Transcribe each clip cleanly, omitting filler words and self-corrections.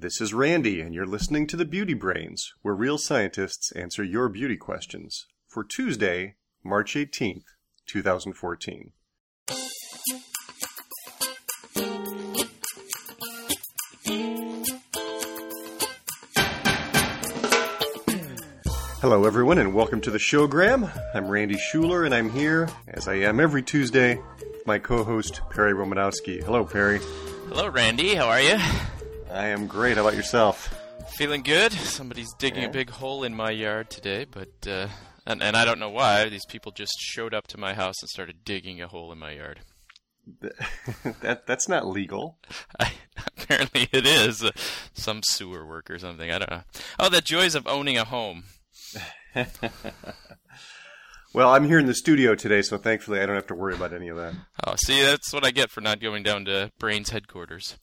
This is Randy, and you're listening to the Beauty Brains, where real scientists answer your beauty questions, for Tuesday, March 18th, 2014. Hello, everyone, and welcome to the Showgram. I'm Randy Schuler, and I'm here, as I am every Tuesday, with my co-host, Perry Romanowski. Hello, Perry. Hello, Randy. How are you? I am great. How about yourself? Feeling good. Somebody's digging a big hole in my yard today, but and I don't know why. These people just showed up to my house and started digging a hole in my yard. That's not legal. Apparently it is. Some sewer work or something. I don't know. Oh, the joys of owning a home. Well, I'm here in the studio today, so thankfully I don't have to worry about any of that. Oh, see, that's what I get for not going down to Brains headquarters.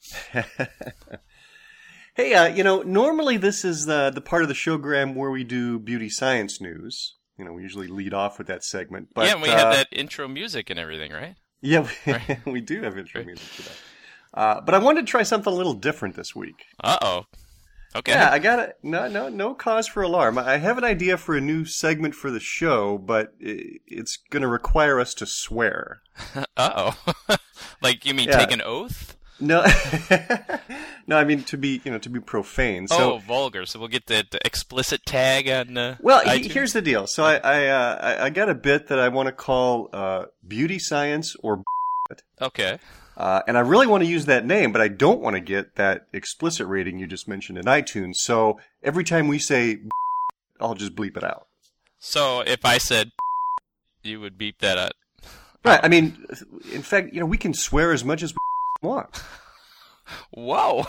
Hey, normally this is the part of the Showgram where we do beauty science news. We usually lead off with that segment. But, yeah, and we have that intro music and everything, right? Yeah, right. We do have intro music for that. But I wanted to try something a little different this week. Uh-oh. Okay. Yeah, I got it. No cause for alarm. I have an idea for a new segment for the show, but it's going to require us to swear. Uh-oh. Like, you mean take an oath? No, no. I mean to be profane. So, vulgar. So we'll get the explicit tag on. Well, here's the deal. So I got a bit that I want to call beauty science or. Okay. And I really want to use that name, but I don't want to get that explicit rating you just mentioned in iTunes. So every time we say, I'll just bleep it out. So if I said, you would beep that out. Right. I mean, in fact, we can swear as much as we want. Whoa.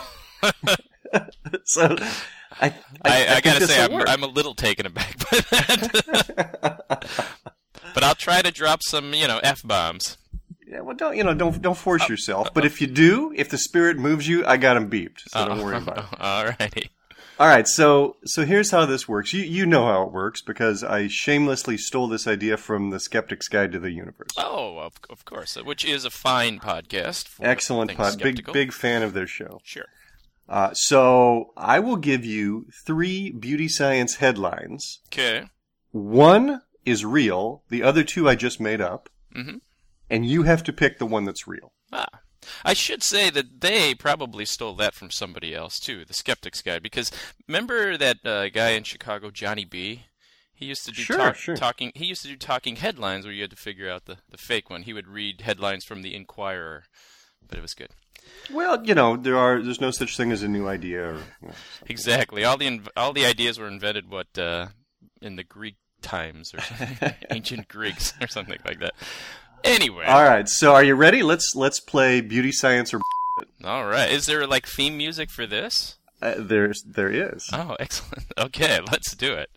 So I gotta say, I'm a little taken aback by that. But I'll try to drop some, F-bombs. Yeah, well, don't force yourself. But if you do, if the spirit moves you, I got him beeped. So don't worry about it. All righty. All right. So here's how this works. You know how it works because I shamelessly stole this idea from the Skeptic's Guide to the Universe. Oh, of course. Which is a fine podcast. Excellent podcast. Big fan of their show. Sure. So I will give you 3 beauty science headlines. Okay. One is real. The other 2 I just made up. Mm-hmm. And you have to pick the one that's real. I should say that they probably stole that from somebody else, too, the Skeptic's Guide. Because remember that guy in Chicago, Johnny B? He used to do talking. He used to do talking headlines where you had to figure out the fake one. He would read headlines from the Inquirer, but it was good. Well, there's no such thing as a new idea. Exactly. All the ideas were invented in the Greek times or something, ancient Greeks or something like that. Anyway. All right. So are you ready? Let's play beauty science or. All right. Is there theme music for this? There is. Oh, excellent. Okay, let's do it.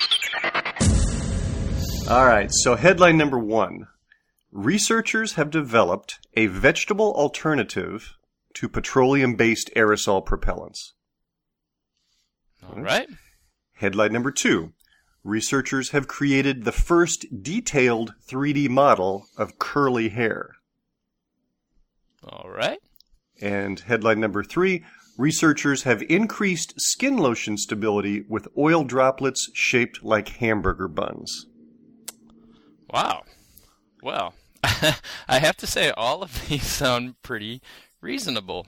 All right. So headline number 1: researchers have developed a vegetable alternative to petroleum-based aerosol propellants. All right. Headline number 2: researchers have created the first detailed 3D model of curly hair. All right. And headline number 3: researchers have increased skin lotion stability with oil droplets shaped like hamburger buns. Wow. Well, I have to say all of these sound pretty reasonable.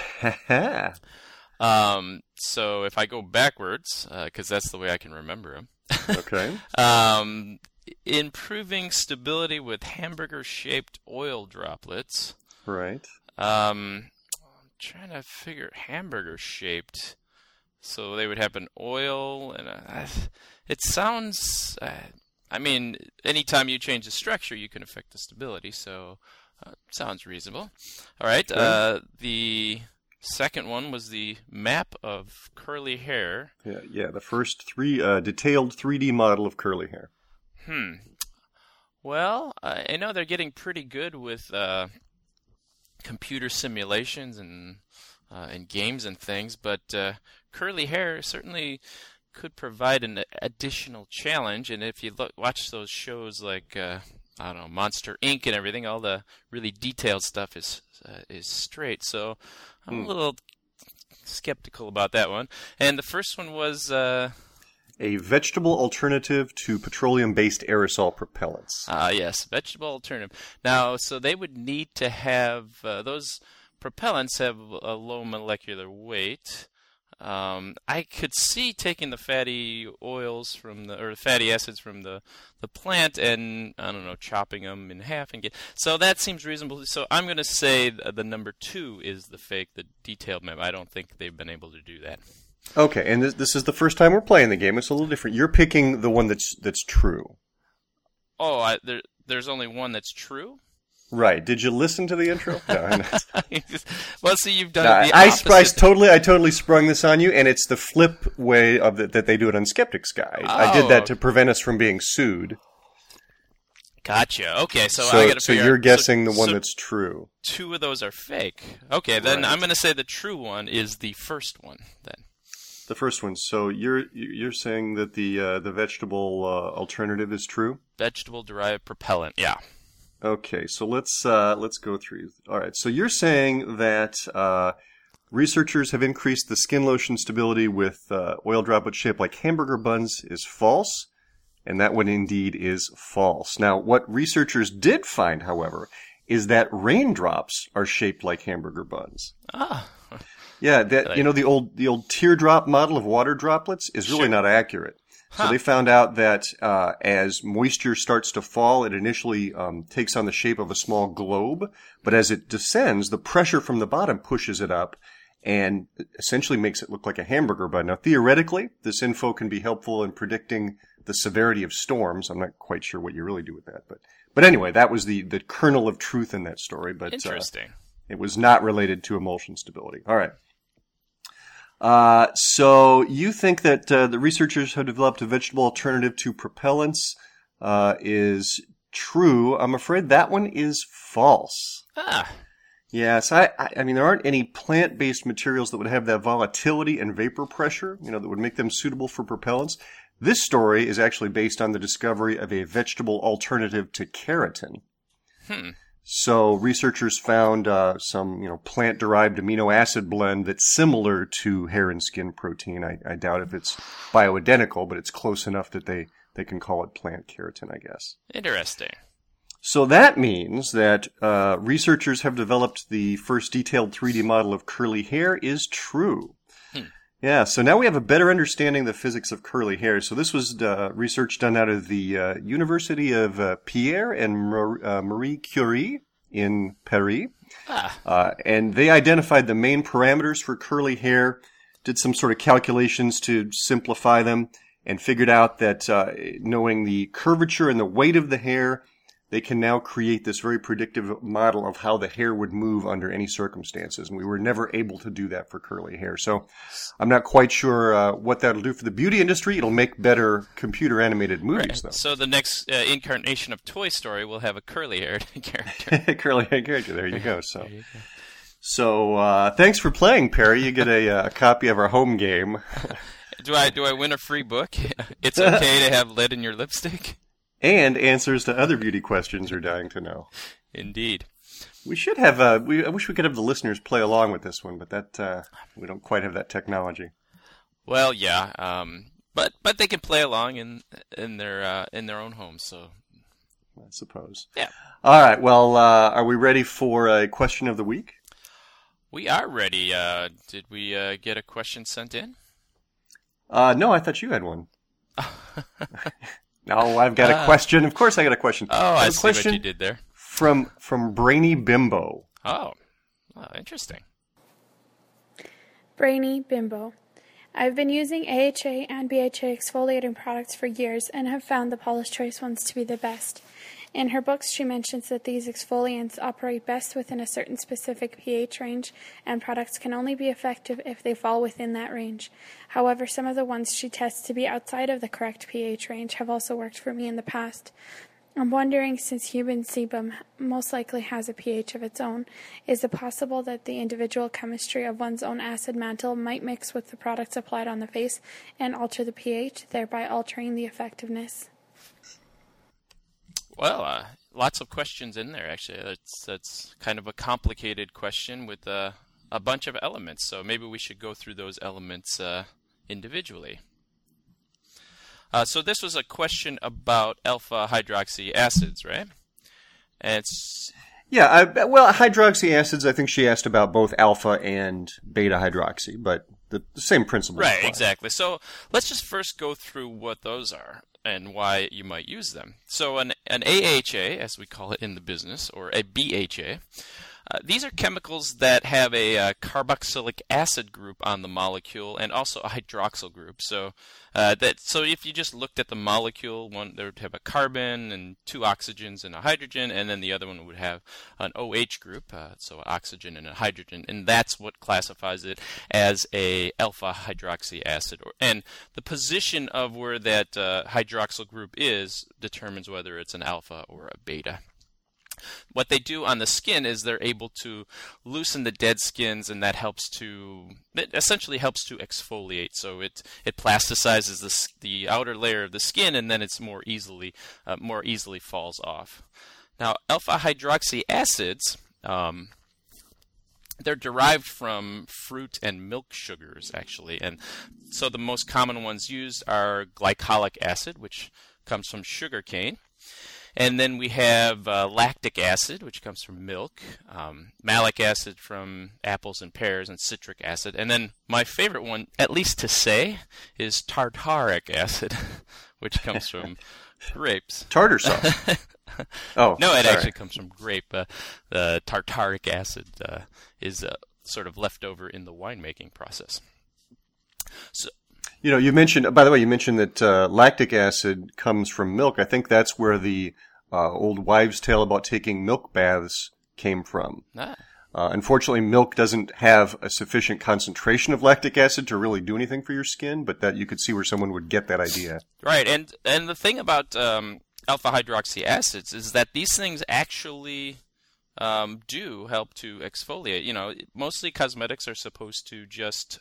So if I go backwards, because that's the way I can remember them. Okay. Improving stability with hamburger-shaped oil droplets. Right. I'm trying to figure hamburger-shaped. So they would have an oil and it sounds. Anytime you change the structure, you can affect the stability. So sounds reasonable. All right. Okay. The second one was the map of curly hair. Yeah. The first detailed 3D model of curly hair. Well, I know they're getting pretty good with computer simulations and games and things, but curly hair certainly could provide an additional challenge. And if you watch those shows like Monster Inc. and everything, all the really detailed stuff is straight. So I'm a little skeptical about that one. And the first one was A vegetable alternative to petroleum-based aerosol propellants. yes, vegetable alternative. Now, so they would need to have those propellants have a low molecular weight. I could see taking the fatty oils or fatty acids from the plant and, I don't know, chopping them in half and so that seems reasonable. So I'm going to say the number 2 is the fake, the detailed map. I don't think they've been able to do that. Okay, and this is the first time we're playing the game. It's a little different. You're picking the one that's true. Oh, there's only one that's true? Right. Did you listen to the intro? No. Well, see, you've done it the opposite. I totally sprung this on you, and it's the flip way of that they do it on Skeptic's Guide. I did that to prevent us from being sued. Gotcha. Okay, so I got to figure. So you're guessing the one that's true. 2 of those are fake. Okay, then Right. I'm going to say the true one is the first one. Then The first one. So you're saying that the vegetable alternative is true? vegetable derived propellant. Yeah. Okay, so let's go through. All right, so you're saying that researchers have increased the skin lotion stability with oil droplets shaped like hamburger buns is false, and that one indeed is false. Now, what researchers did find, however, is that raindrops are shaped like hamburger buns. Ah. Yeah, that the old teardrop model of water droplets is really not accurate. So they found out that as moisture starts to fall, it initially takes on the shape of a small globe, but as it descends, the pressure from the bottom pushes it up and essentially makes it look like a hamburger bun. Now, theoretically, this info can be helpful in predicting the severity of storms. I'm not quite sure what you really do with that, but anyway, that was the kernel of truth in that story. But Interesting. It was not related to emulsion stability. All right. So you think that the researchers have developed a vegetable alternative to propellants is true. I'm afraid that one is false. Yes, I mean, there aren't any plant-based materials that would have that volatility and vapor pressure, that would make them suitable for propellants. This story is actually based on the discovery of a vegetable alternative to keratin. So researchers found some, plant-derived amino acid blend that's similar to hair and skin protein. I doubt if it's bioidentical, but it's close enough that they can call it plant keratin, I guess. Interesting. So that means that researchers have developed the first detailed 3D model of curly hair is true. Yeah, so now we have a better understanding of the physics of curly hair. So this was research done out of the University of Pierre and Marie Curie in Paris. And they identified the main parameters for curly hair, did some sort of calculations to simplify them, and figured out that knowing the curvature and the weight of the hair, they can now create this very predictive model of how the hair would move under any circumstances. And we were never able to do that for curly hair. So I'm not quite sure what that'll do for the beauty industry. It'll make better computer-animated movies, though. So the next incarnation of Toy Story will have a curly-haired character. Curly-haired character. There you go. So thanks for playing, Perry. You get a copy of our home game. Do I win a free book? It's okay to have lead in your lipstick? And answers to other beauty questions you're dying to know. Indeed. We should have. I wish we could have the listeners play along with this one, but that we don't quite have that technology. Well, yeah, but they can play along in their own homes. So, I suppose. Yeah. All right. Well, are we ready for a question of the week? We are ready. Did we get a question sent in? No, I thought you had one. No, I've got a question. Of course I got a question. Oh, I see what you did there. From Brainy Bimbo. Oh, interesting. Brainy Bimbo. I've been using AHA and BHA exfoliating products for years and have found the Paula's Choice ones to be the best. In her books, she mentions that these exfoliants operate best within a certain specific pH range, and products can only be effective if they fall within that range. However, some of the ones she tests to be outside of the correct pH range have also worked for me in the past. I'm wondering, since human sebum most likely has a pH of its own, is it possible that the individual chemistry of one's own acid mantle might mix with the products applied on the face and alter the pH, thereby altering the effectiveness? Well, lots of questions in there, actually. That's kind of a complicated question with a bunch of elements. So maybe we should go through those elements individually. So this was a question about alpha hydroxy acids, right? And it's hydroxy acids, I think she asked about both alpha and beta hydroxy, but the same principle. Right, apply. exactly. So let's just first go through what those are and why you might use them. So an AHA, as we call it in the business, or a BHA, these are chemicals that have a carboxylic acid group on the molecule and also a hydroxyl group. So if you just looked at the molecule, one there would have a carbon and 2 oxygens and a hydrogen, and then the other one would have an OH group, so an oxygen and a hydrogen, and that's what classifies it as a alpha hydroxy acid. And the position of where that hydroxyl group is determines whether it's an alpha or a beta. What they do on the skin is they're able to loosen the dead skins, and that essentially helps to exfoliate. So it plasticizes the outer layer of the skin, and then it's more easily falls off. Now, alpha hydroxy acids, they're derived from fruit and milk sugars, actually, and so the most common ones used are glycolic acid, which comes from sugar cane. And then we have lactic acid, which comes from milk, malic acid from apples and pears, and citric acid. And then my favorite one, at least to say, is tartaric acid, which comes from grapes. Tartar sauce. Oh, no, it sorry. actually comes from grape. The tartaric acid is sort of left over in the winemaking process. So. You mentioned that lactic acid comes from milk. I think that's where the old wives' tale about taking milk baths came from. Ah. Unfortunately, milk doesn't have a sufficient concentration of lactic acid to really do anything for your skin, but that you could see where someone would get that idea. Right, and the thing about alpha hydroxy acids is that these things actually do help to exfoliate. Mostly cosmetics are supposed to just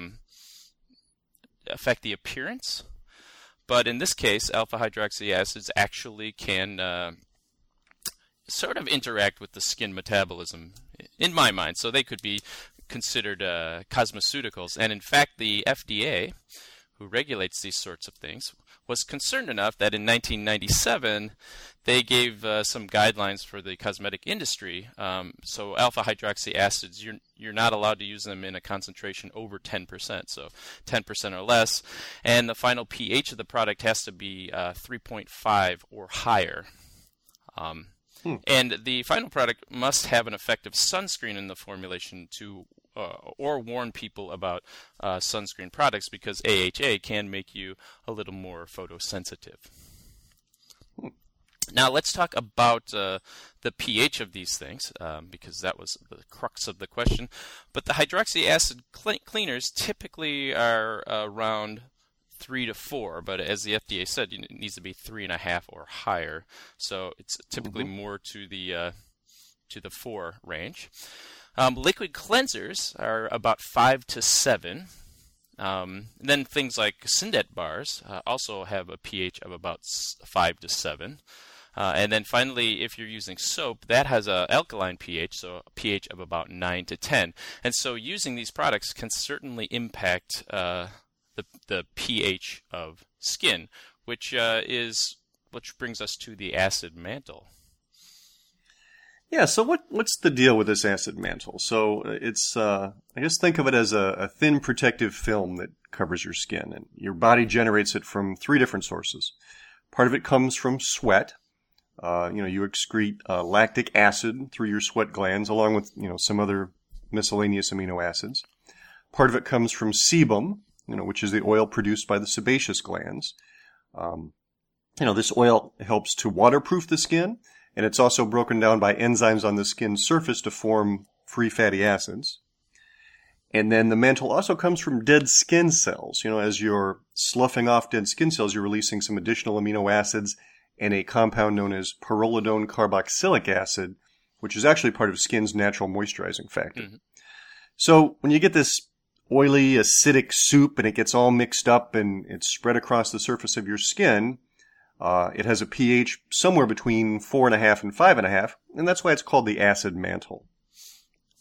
affect the appearance, but in this case, alpha hydroxy acids actually can sort of interact with the skin metabolism, in my mind. So they could be considered cosmeceuticals, and in fact, the FDA, who regulates these sorts of things, was concerned enough that in 1997 they gave some guidelines for the cosmetic industry. So alpha hydroxy acids, you're not allowed to use them in a concentration over 10%, so 10% or less, and the final pH of the product has to be 3.5 or higher. And the final product must have an effective sunscreen in the formulation to or warn people about sunscreen products, because AHA can make you a little more photosensitive. Now let's talk about the pH of these things, because that was the crux of the question. But the hydroxy acid cleaners typically are around 3 to 4, but as the FDA said, it needs to be 3.5 or higher. So it's typically more to the 4 range. Liquid cleansers are about 5 to 7. Then things like Syndet bars also have a pH of about 5 to 7. And then finally, if you're using soap, that has an alkaline pH, so a pH of about 9 to 10. And so using these products can certainly impact the pH of skin, which brings us to the acid mantle. Yeah, so what's the deal with this acid mantle? So it's, I guess think of it as a thin protective film that covers your skin, and your body generates it from 3 different sources. Part of it comes from sweat. You excrete lactic acid through your sweat glands, along with, some other miscellaneous amino acids. Part of it comes from sebum, which is the oil produced by the sebaceous glands. This oil helps to waterproof the skin, and it's also broken down by enzymes on the skin's surface to form free fatty acids. And then the mantle also comes from dead skin cells. As you're sloughing off dead skin cells, you're releasing some additional amino acids and a compound known as pyrrolidone carboxylic acid, which is actually part of skin's natural moisturizing factor. Mm-hmm. So when you get this oily, acidic soup and it gets all mixed up and it's spread across the surface of your skin, it has a pH somewhere between 4.5 and 5.5, and that's why it's called the acid mantle.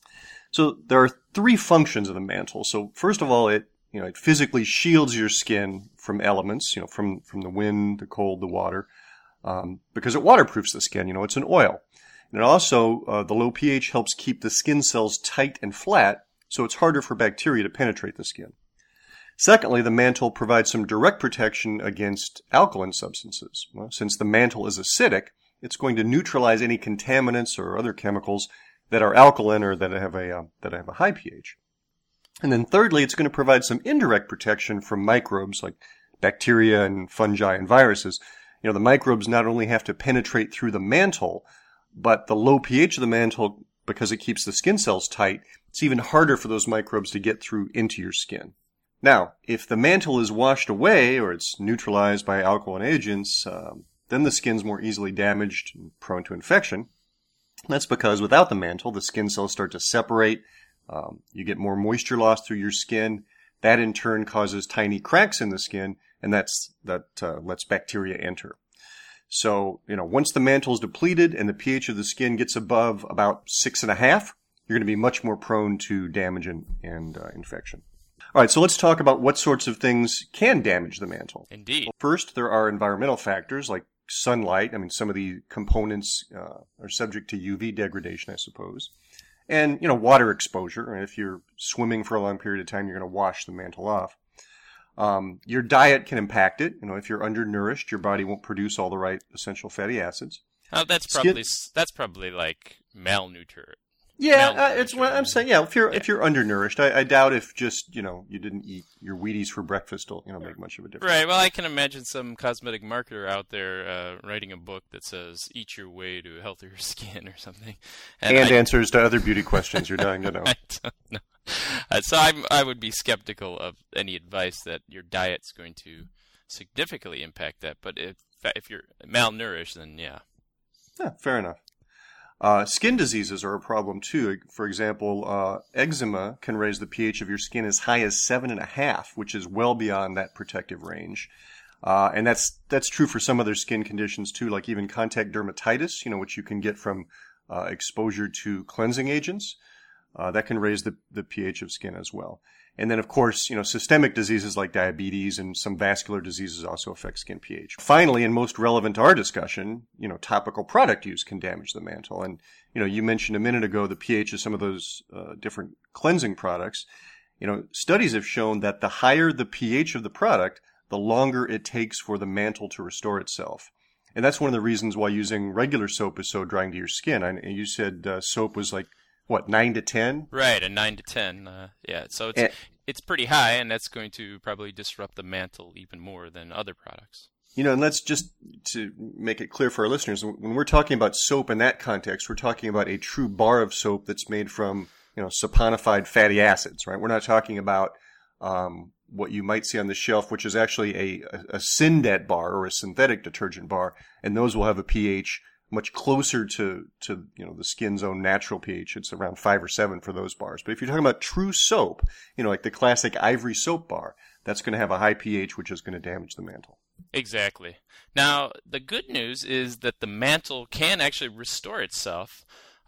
So there are three functions of the mantle. So first of all, it physically shields your skin from elements, from the wind, the cold, the water, because it waterproofs the skin. It's an oil. And also, the low pH helps keep the skin cells tight and flat, so it's harder for bacteria to penetrate the skin. Secondly, the mantle provides some direct protection against alkaline substances. Well, since the mantle is acidic, it's going to neutralize any contaminants or other chemicals that are alkaline or that have a high pH. And then thirdly, it's going to provide some indirect protection from microbes like bacteria and fungi and viruses. The microbes not only have to penetrate through the mantle, but the low pH of the mantle, because it keeps the skin cells tight, it's even harder for those microbes to get through into your skin. Now, if the mantle is washed away or it's neutralized by alkaline agents, then the skin's more easily damaged and prone to infection. That's because without the mantle, the skin cells start to separate. You get more moisture loss through your skin. That in turn causes tiny cracks in the skin, and that lets bacteria enter. So, once the mantle is depleted and the pH of the skin gets above about 6.5, you're going to be much more prone to damage and infection. All right, so let's talk about what sorts of things can damage the mantle. Indeed. Well, first, there are environmental factors like sunlight. Some of the components are subject to UV degradation, I suppose. And, water exposure. And if you're swimming for a long period of time, you're going to wash the mantle off. Your diet can impact it. If you're undernourished, your body won't produce all the right essential fatty acids. That's probably like malnutrition. Yeah, it's what I'm saying. Yeah, if you're undernourished, I doubt if just you didn't eat your Wheaties for breakfast will make much of a difference. Right. Well, I can imagine some cosmetic marketer out there writing a book that says "Eat your way to healthier skin" or something, and answers to other beauty questions you're dying to know. I don't know. So I would be skeptical of any advice that your diet's going to significantly impact that. But if you're malnourished, then yeah. Yeah, fair enough. Skin diseases are a problem too. For example, eczema can raise the pH of your skin as high as 7.5, which is well beyond that protective range. And that's true for some other skin conditions too, like even contact dermatitis, which you can get from exposure to cleansing agents. That can raise the pH of skin as well. And then, of course, systemic diseases like diabetes and some vascular diseases also affect skin pH. Finally, and most relevant to our discussion, topical product use can damage the mantle. And, you mentioned a minute ago the pH of some of those different cleansing products. Studies have shown that the higher the pH of the product, the longer it takes for the mantle to restore itself. And that's one of the reasons why using regular soap is so drying to your skin. And you said soap was like, what, 9 to 10? Right, a 9 to 10. Yeah, so it's pretty high, and that's going to probably disrupt the mantle even more than other products. And let's just to make it clear for our listeners, when we're talking about soap in that context, we're talking about a true bar of soap that's made from, saponified fatty acids, right? We're not talking about what you might see on the shelf, which is actually a Syndet bar or a synthetic detergent bar, and those will have a pH much closer to the skin's own natural pH. It's around 5 or 7 for those bars. But if you're talking about true soap, like the classic Ivory soap bar, that's going to have a high pH, which is going to damage the mantle. Exactly. Now, the good news is that the mantle can actually restore itself.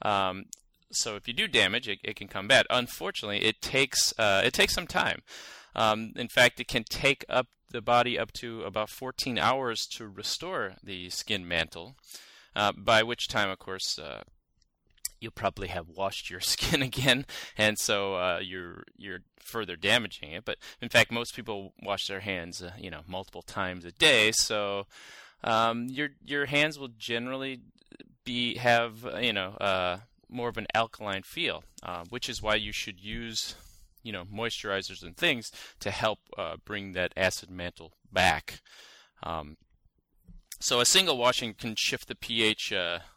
So if you do damage, it can come back. Unfortunately, it takes some time. In fact, it can take up the body up to about 14 hours to restore the skin mantle. By which time, of course, you'll probably have washed your skin again, and so you're further damaging it. But in fact, most people wash their hands, multiple times a day. So your hands will generally have more of an alkaline feel, which is why you should use moisturizers and things to help bring that acid mantle back. So a single washing can shift the pH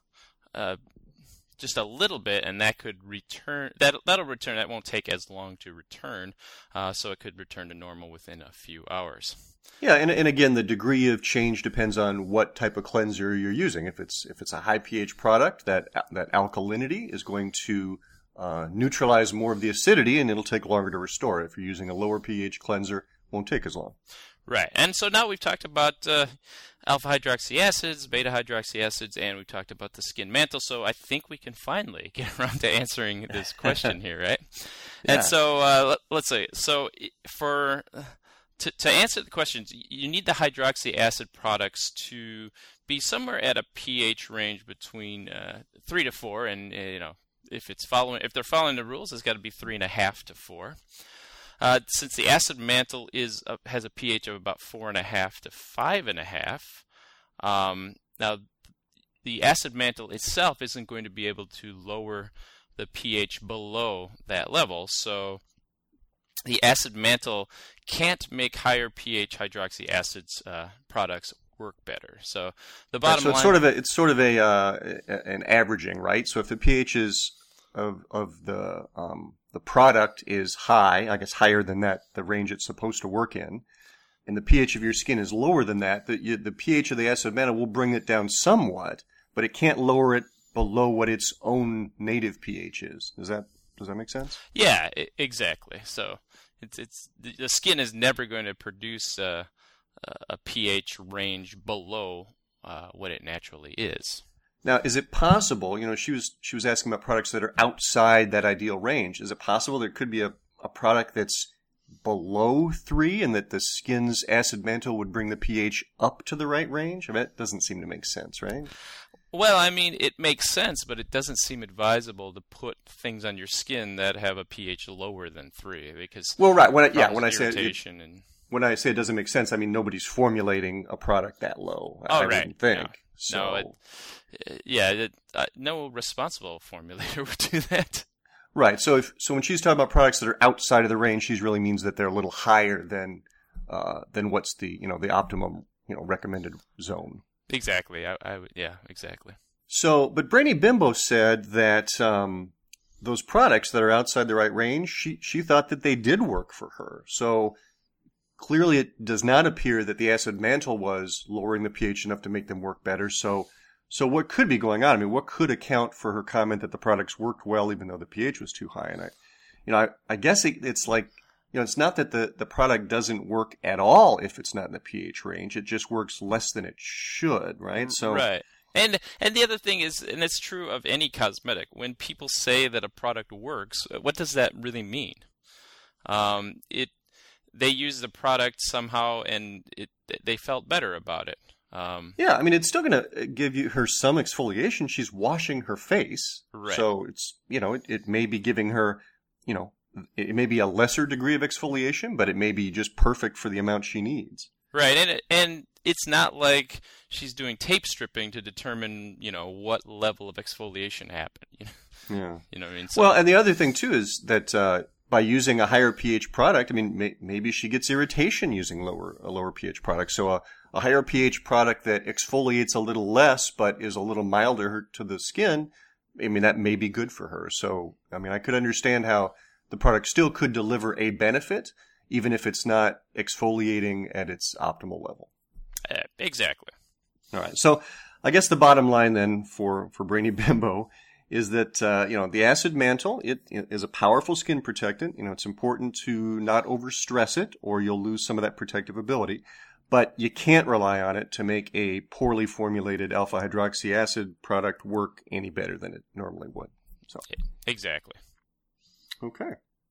just a little bit, and that could return. That'll return. That won't take as long to return, so it could return to normal within a few hours. Yeah, and again, the degree of change depends on what type of cleanser you're using. If it's a high pH product, that alkalinity is going to neutralize more of the acidity, and it'll take longer to restore. If you're using a lower pH cleanser, it won't take as long. Right, and so now we've talked about alpha hydroxy acids, beta hydroxy acids, and we talked about the skin mantle. So I think we can finally get around to answering this question here, right? Yeah. And so let's say, so to answer the questions, you need the hydroxy acid products to be somewhere at a pH range between 3 to 4, and if they're following the rules, it's got to be 3.5 to 4. Since the acid mantle has a pH of about 4.5 to 5.5, now the acid mantle itself isn't going to be able to lower the pH below that level, so the acid mantle can't make higher pH hydroxy acids products work better. So the bottom line, it's sort of an averaging, right? So if the pH is of the product is high, I guess higher than that, the range it's supposed to work in, and the pH of your skin is lower than that, the pH of the acid mantle will bring it down somewhat, but it can't lower it below what its own native pH is. Does that make sense? Yeah, exactly. So the skin is never going to produce a pH range below what it naturally is. Now, is it possible, she was asking about products that are outside that ideal range. Is it possible there could be a product that's below 3 and that the skin's acid mantle would bring the pH up to the right range? I mean, that doesn't seem to make sense, right? Well, I mean, it makes sense, but it doesn't seem advisable to put things on your skin that have a pH lower than 3 because right. When I say it doesn't make sense, I mean nobody's formulating a product that low. I wouldn't think. No responsible formulator would do that. Right. So when she's talking about products that are outside of the range, she really means that they're a little higher than what's the the optimum recommended zone. Exactly. Exactly. So, but Brainy Bimbo said that those products that are outside the right range, she thought that they did work for her. So clearly, it does not appear that the acid mantle was lowering the pH enough to make them work better. So what could be going on? I mean, what could account for her comment that the products worked well even though the pH was too high? And I guess it's like, it's not that the product doesn't work at all if it's not in the pH range. It just works less than it should, right? So right. And the other thing is, and it's true of any cosmetic, when people say that a product works, what does that really mean? They use the product somehow and they felt better about it. Yeah, I mean, it's still going to give her some exfoliation. She's washing her face. Right. So it's, it may be giving her, it may be a lesser degree of exfoliation, but it may be just perfect for the amount she needs. Right. And it's not like she's doing tape stripping to determine, what level of exfoliation happened. Yeah. Well, and the other thing too is that, by using a higher pH product, I mean, maybe she gets irritation using a lower pH product. So a higher pH product that exfoliates a little less but is a little milder to the skin, I mean, that may be good for her. So, I mean, I could understand how the product still could deliver a benefit, even if it's not exfoliating at its optimal level. Exactly. All right. So I guess the bottom line then for Brainy Bimbo is that, the acid mantle, it is a powerful skin protectant. It's important to not overstress it or you'll lose some of that protective ability. But you can't rely on it to make a poorly formulated alpha hydroxy acid product work any better than it normally would. So exactly. Okay.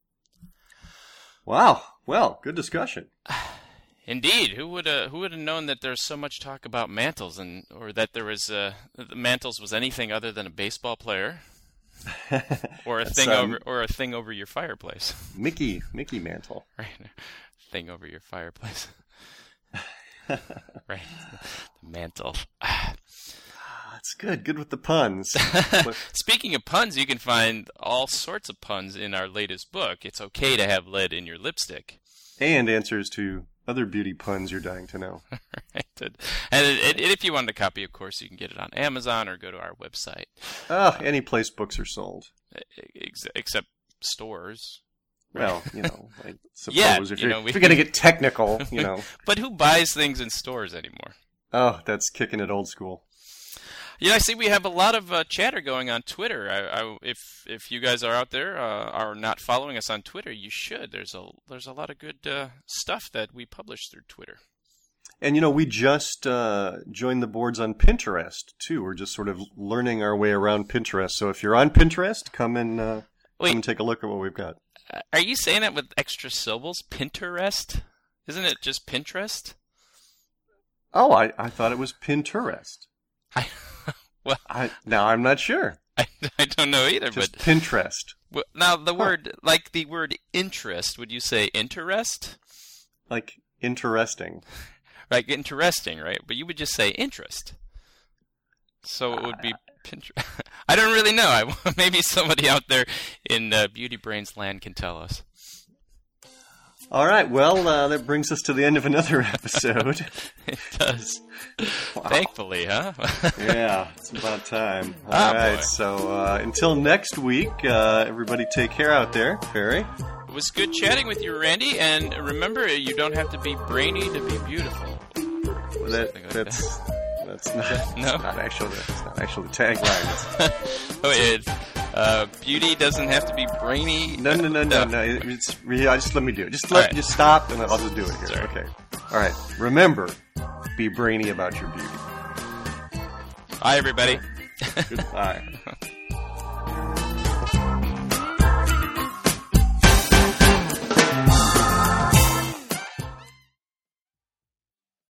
Wow. Well, good discussion. Indeed. Who would have known that there's so much talk about mantles or that there was mantles was anything other than a baseball player or a thing over your fireplace. Mickey Mantle. Right. Thing over your fireplace. Right. The mantle. That's good with the puns. Speaking of puns, you can find all sorts of puns in our latest book, It's Okay to Have Lead in Your Lipstick. And answers to other beauty puns you're dying to know. Right. And if you want a copy, of course, you can get it on Amazon or go to our website. Any place books are sold. Except stores. Well, I suppose if you're going to get technical, But who buys things in stores anymore? Oh, that's kicking it old school. Yeah, I see we have a lot of chatter going on Twitter. If you guys are out there are not following us on Twitter, you should. There's a lot of good stuff that we publish through Twitter. And, we just joined the boards on Pinterest, too. We're just sort of learning our way around Pinterest. So if you're on Pinterest, come and take a look at what we've got. Are you saying that with extra syllables? Pinterest? Isn't it just Pinterest? Oh, I thought it was Pinterest. Well, now I'm not sure. I don't know either. Just but Pinterest. Well, now the word interest, would you say interest? Like interesting. Like interesting, right? But you would just say interest. So it would be Pinterest. I don't really know. Maybe somebody out there in Beauty Brains land can tell us. All right. Well, that brings us to the end of another episode. It does. Wow. Thankfully, huh? Yeah, it's about time. All right. Boy. So until next week, everybody take care out there. Perry? It was good chatting with you, Randy. And remember, you don't have to be brainy to be beautiful. That's not actually the tagline. Beauty doesn't have to be brainy. No. Just let me do it. Just stop, and I'll just do it here. Sorry. Okay. All right. Remember, be brainy about your beauty. Bye, everybody. Goodbye.